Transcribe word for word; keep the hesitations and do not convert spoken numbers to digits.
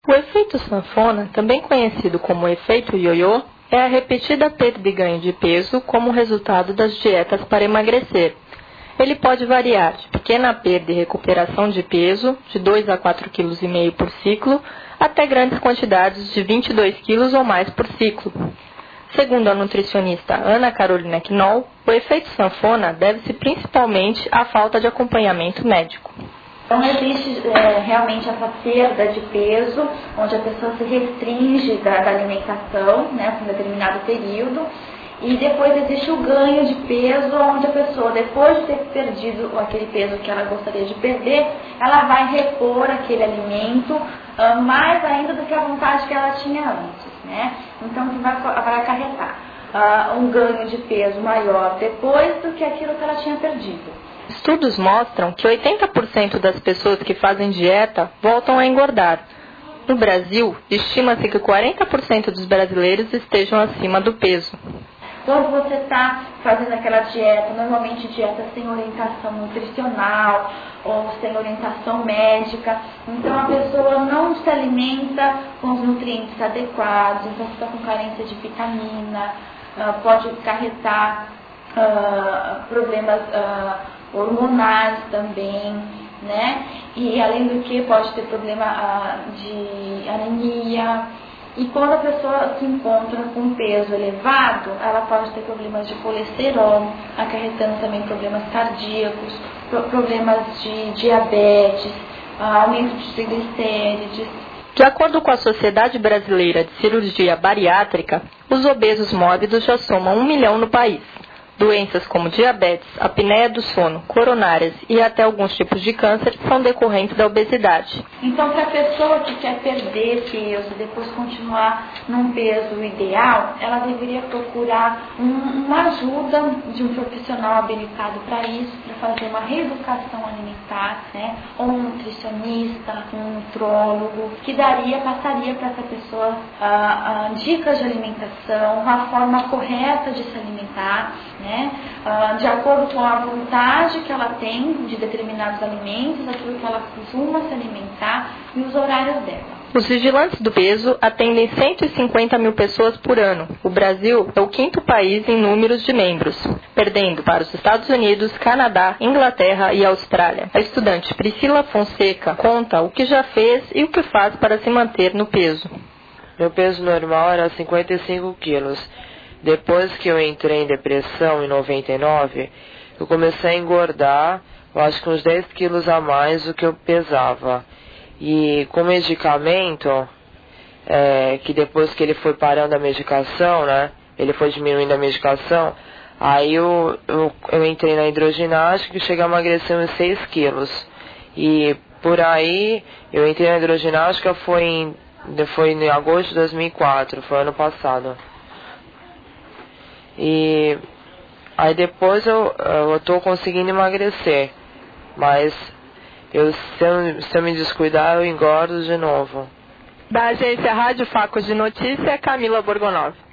O efeito sanfona, também conhecido como efeito ioiô, é a repetida perda e ganho de peso como resultado das dietas para emagrecer. Ele pode variar de pequena perda e recuperação de peso, de dois a quatro vírgula cinco quilos por ciclo, até grandes quantidades de vinte e dois quilos ou mais por ciclo. Segundo a nutricionista Ana Carolina Knoll, o efeito sanfona deve-se principalmente à falta de acompanhamento médico. Então existe é, realmente essa perda de peso, onde a pessoa se restringe da, da alimentação, né, por um determinado período, e depois existe o ganho de peso, onde a pessoa, depois de ter perdido aquele peso que ela gostaria de perder, ela vai repor aquele alimento uh, mais ainda do que a vontade que ela tinha antes, né? Então que vai, vai acarretar uh, um ganho de peso maior depois do que aquilo que ela tinha perdido. Estudos mostram que oitenta por cento das pessoas que fazem dieta voltam a engordar. No Brasil, estima-se que quarenta por cento dos brasileiros estejam acima do peso. Quando você está fazendo aquela dieta, normalmente dieta sem orientação nutricional ou sem orientação médica, então a pessoa não se alimenta com os nutrientes adequados, então fica com carência de vitamina, pode acarretar uh, problemas uh, hormonais também, né? E além do que pode ter problema uh, de anemia. E quando a pessoa se encontra com peso elevado, ela pode ter problemas de colesterol, acarretando também problemas cardíacos, problemas de diabetes, aumento de triglicérides. De acordo com a Sociedade Brasileira de Cirurgia Bariátrica, os obesos mórbidos já somam um milhão no país. Doenças como diabetes, apneia do sono, coronárias e até alguns tipos de câncer são decorrentes da obesidade. Então, para a pessoa que quer perder peso e depois continuar num peso ideal, ela deveria procurar um, uma ajuda de um profissional habilitado para isso, para fazer uma reeducação alimentar, né? Ou um nutricionista, um nutrólogo, que daria, passaria para essa pessoa ah, ah, dicas de alimentação, uma forma correta de se alimentar, né? Uh, de acordo com a vontade que ela tem de determinados alimentos, aquilo que ela costuma se alimentar e os horários dela. Os vigilantes do peso atendem cento e cinquenta mil pessoas por ano. O Brasil é o quinto país em números de membros, perdendo para os Estados Unidos, Canadá, Inglaterra e Austrália. A estudante Priscila Fonseca conta o que já fez e o que faz para se manter no peso. Meu peso normal era cinquenta e cinco quilos. Depois que eu entrei em depressão em noventa e nove, eu comecei a engordar, eu acho que uns dez quilos a mais do que eu pesava. E com medicamento, é, que depois que ele foi parando a medicação, né, ele foi diminuindo a medicação, aí eu, eu, eu entrei na hidroginástica e cheguei a emagrecer uns seis quilos. E por aí, eu entrei na hidroginástica foi em, foi em agosto de dois mil e quatro, foi ano passado. E aí depois eu, eu tô conseguindo emagrecer, mas eu, se, eu, se eu me descuidar eu engordo de novo. Da agência Rádio Facos de Notícia, Camila Borgonov.